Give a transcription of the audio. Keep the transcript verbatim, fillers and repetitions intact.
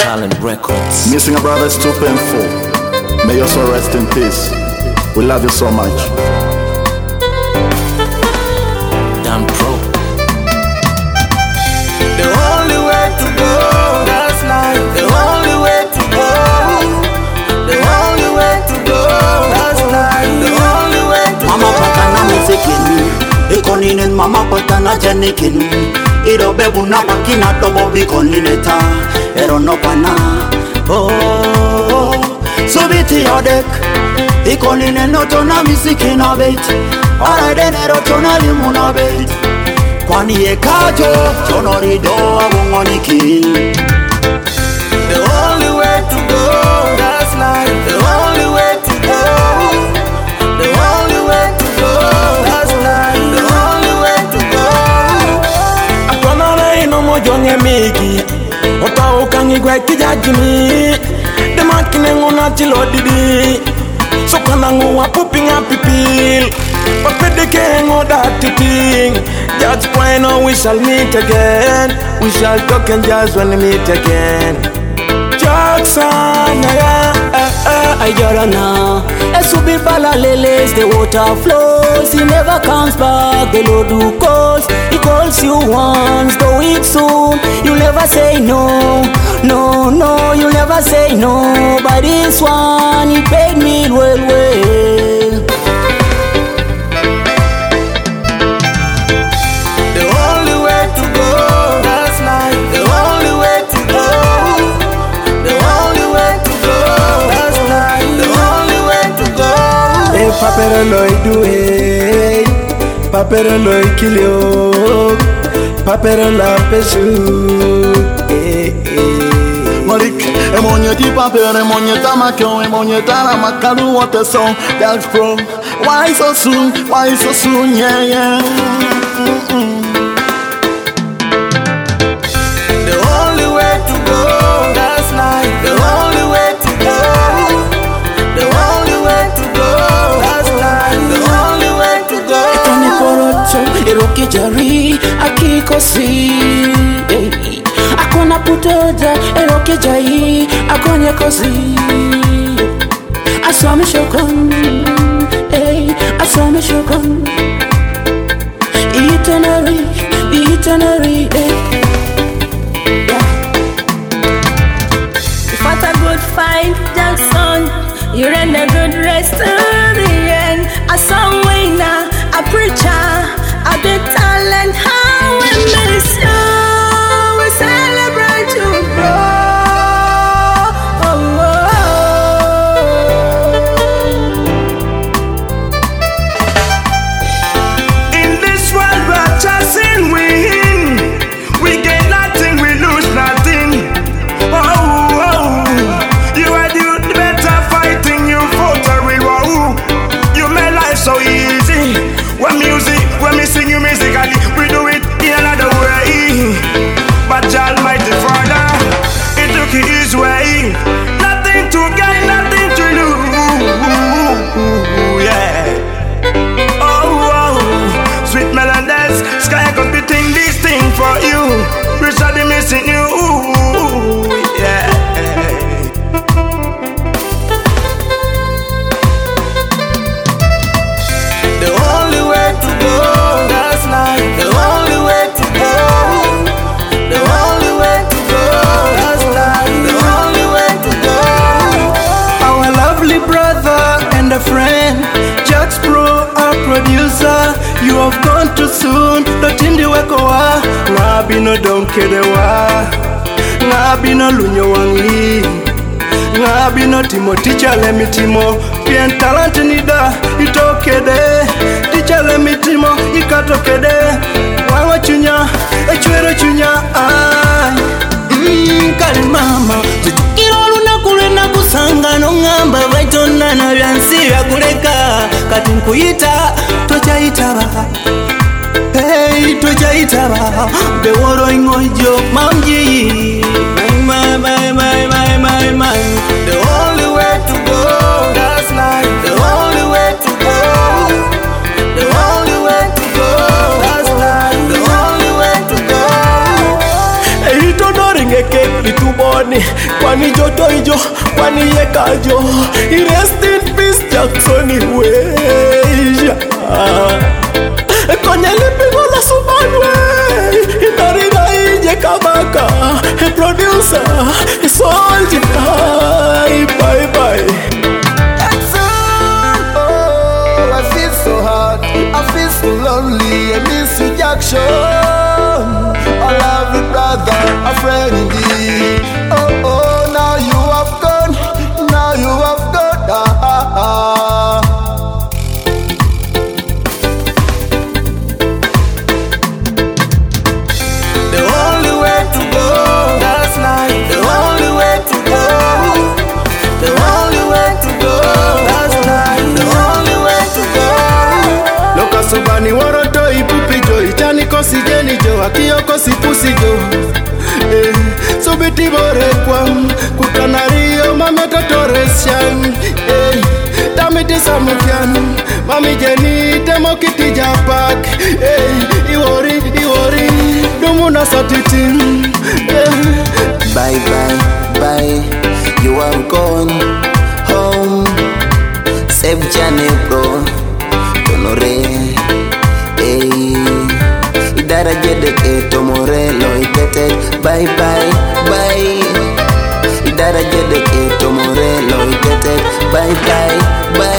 Talent Records. Missing a brother is too painful. May your soul rest in peace. We love you so much. Dan Pro. The only way to go, that's life. The only way to go. The only way to go, that's life. The only way to go. Mama patana mizikini, ikoninen mama patana janikini. Iro bebu na makina tobo bikonileta. Ero no pana. Oh, subiti yodek. Ikoninen no tona misikina bait. Ara denero tona limuna bait. Kwani ekajo chonorido awongonikin. The only way to go, that's life. The only way to go. The only way to go, that's life. The only way to go. Akwana ino mojonye miki. Ota ukangi gwe kijajimi. The makine ngona chilo didi. So kana nguwa pooping up people. Papedeke ngoda tipping. That's why now we shall meet again. We shall talk and jazz when we meet again. Jackson, yeah, uh, uh, I gotta know. Esubi balaleles, the water flows. He never comes back, the Lord who calls. He calls you once, though it's soon. You never say no, no, no. You never say no. But this one, he paid me well, well. The only way to go, that's life. The only way to go. The only way to go, that's life. The only way to go. eh, papero loy do eh, papero loy kilio, papero la pesu, eh, eh. Malik, emonye di paper, emonye tamakyo, emonye tara makalu water song. That's from. Why so soon? Why so soon? Yeah, yeah. Mm-mm. The only way to go, that's life. The only way to go. The only way to go, that's life. The only way to go. Etani poroto, eroke jari, akikosi. Hey. Akona putoja, eroke jai, akonye kosi. Aswami shokon, hey, aswami shokon. Eternary, eternary, hey. You fought a good fight, Jackson. You ran a good race to the end. A song winner, a preacher, a big talent. How we miss you. We celebrate you, bro. Oh, oh, In this world we're chasing win. We get nothing, we lose nothing. Oh, oh. You are the better fighting, you fought a real war. You made life so easy. When music, when we sing you musically, we do it in another way. But the Almighty Father, He took His way. Nothing to gain, nothing to lose. Yeah. Oh, oh. Sweet melodies, sky could be ting this thing for you. We shall be missing you. Yeah. The only way to go, that's life. The only way to go. The only way to go, that's life. The only way to go. Our lovely brother and a friend, Jax Pro, our producer. You have gone too soon. Dotindi wekowa, ngabino donkedewa, ngabino lunyo wangi, ngabino timo teacher lemi timo. Pien talent nida itokede, teacher lemi timo ikatokede. Wawa chunya, echwero chunya ay. Mm, kali mama, zitukiro na kulena kusanga no ngamba vaitona na vyansi ya kuleka. Kati nkuyita, tocha itaba. Hey, tocha itaba. Beworo ingojo mamji. My, my, my, my, my, my. The only way to go, that's life. The only way to go. The only way to go, that's life. The only way to go. Hey, don't know ring a cake, little boy. kwani kwani joto ijo kwani yekajo rest in peace Jackson Weja konye lipigo la subanwe inarida ije kabaka producer soldier bye bye bye. Jackson, oh, I feel so hard, I feel so lonely, I miss you Jackson. I love you brother, a friend indeed. Oh oh, now you have gone, now you have gone. Ah, ah, ah. The only way to go, that's life. The only way to go, the only way to go, that's life. The only way to go. Loka subani woroto ipupi jo, ichani kosi jeni jo, akiyo kosi pusi jo. Eh, subiti bore kwam, kukanario mame totoreshan. Eh, tamiti samukian, mami jeni temo kiti japak. Eh, iwori, iwori, dumuna satitin. Eh. Bye bye bye, you are gone home. Save Johnny bro, Tonore. Hey, idara jede ke tomore lo itete. Bye bye bye, idara jede ke tomore lo itete. Bye bye bye.